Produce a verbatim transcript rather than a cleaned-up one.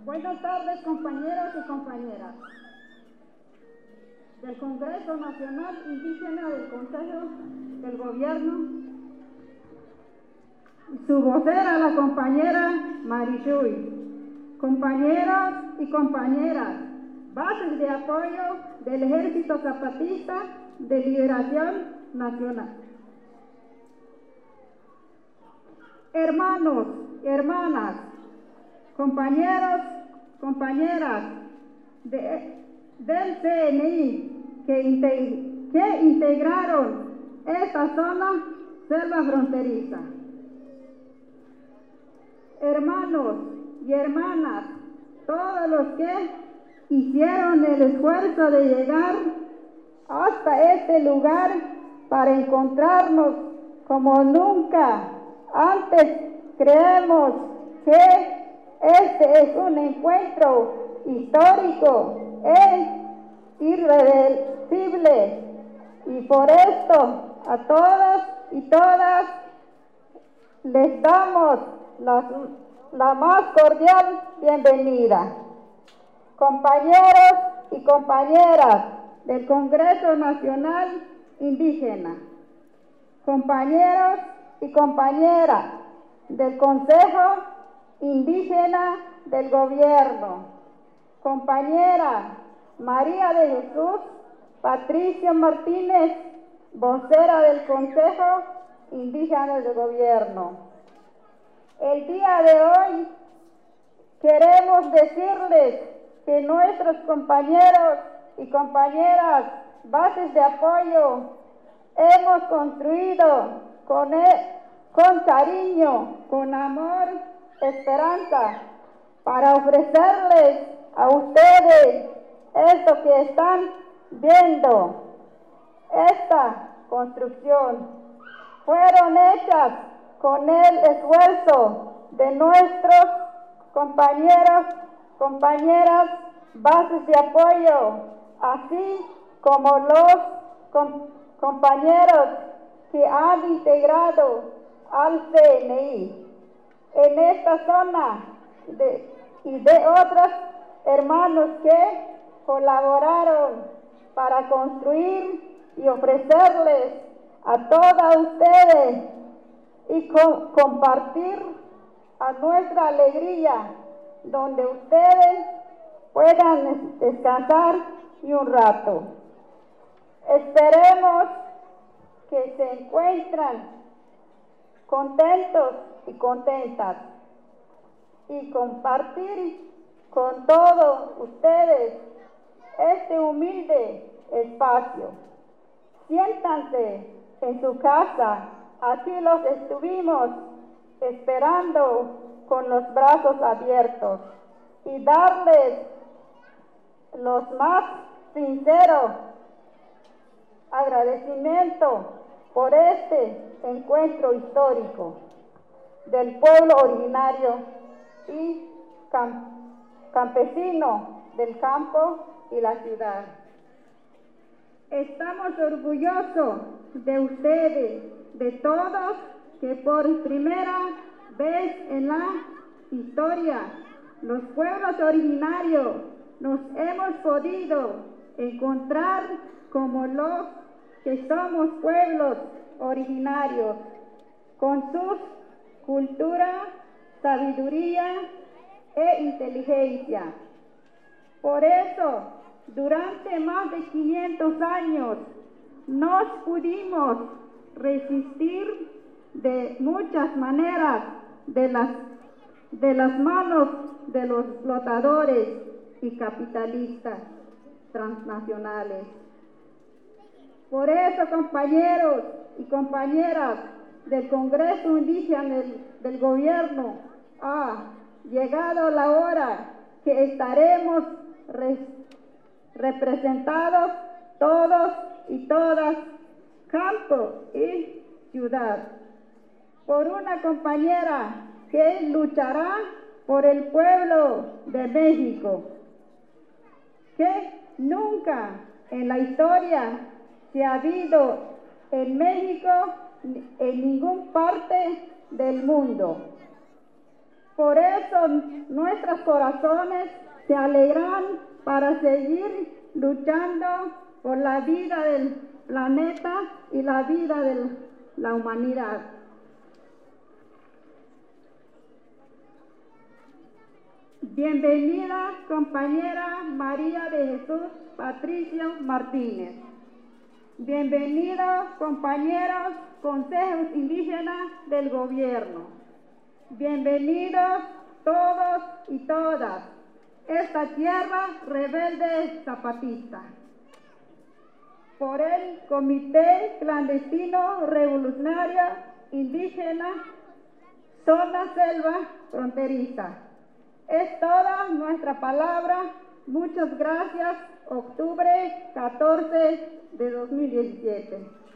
Buenas tardes, compañeros y compañeras del Congreso Nacional Indígena del Consejo del Gobierno. Su vocera, la compañera Marichuy. Compañeros y compañeras, bases de apoyo del Ejército Zapatista de Liberación Nacional. Hermanos y hermanas, compañeros, compañeras de, del C N I que, integ que integraron esta zona selva fronteriza. Hermanos y hermanas, todos los que hicieron el esfuerzo de llegar hasta este lugar para encontrarnos como nunca antes, creemos que este es un encuentro histórico e irreversible, y por esto a todos y todas les damos la, la más cordial bienvenida. Compañeros y compañeras del Congreso Nacional Indígena, compañeros y compañeras del Consejo Indígena del Gobierno, compañera María de Jesús Patricio Martínez, vocera del Consejo Indígena del Gobierno. El día de hoy queremos decirles que nuestros compañeros y compañeras, bases de apoyo, hemos construido con, el, con cariño, con amor, esperanza, para ofrecerles a ustedes esto que están viendo. Esta construcción fueron hechas con el esfuerzo de nuestros compañeros, compañeras, bases de apoyo, así como los com compañeros que han integrado al C N I en esta zona de, y de otros hermanos que colaboraron para construir y ofrecerles a todas ustedes y co compartir a nuestra alegría, donde ustedes puedan descansar y un rato. Esperemos que se encuentran contentos y contentas y compartir con todos ustedes este humilde espacio. Siéntanse en su casa, aquí los estuvimos esperando con los brazos abiertos, y darles los más sinceros agradecimientos por este encuentro histórico del pueblo originario y camp campesino del campo y la ciudad. Estamos orgullosos de ustedes, de todos, que por primera vez en la historia los pueblos originarios nos hemos podido encontrar como los que somos pueblos originarios, con sus cultura, sabiduría e inteligencia. Por eso, durante más de quinientos años, nos pudimos resistir de muchas maneras de las, de las manos de los explotadores y capitalistas transnacionales. Por eso, compañeros y compañeras del Congreso Indígena del, del Gobierno, ha llegado la hora que estaremos re, representados todos y todas, campo y ciudad, por una compañera que luchará por el pueblo de México, que nunca en la historia se ha habido en México en ninguna parte del mundo. Por eso nuestros corazones se alegran para seguir luchando por la vida del planeta y la vida de la humanidad. Bienvenida, compañera María de Jesús Patricio Martínez. Bienvenidos, compañeros consejos indígenas del gobierno. Bienvenidos todos y todas, esta tierra rebelde zapatista. Por el Comité Clandestino Revolucionario Indígena Zona Selva Fronteriza. Es toda nuestra palabra. Muchas gracias. Octubre catorce de dos mil diecisiete.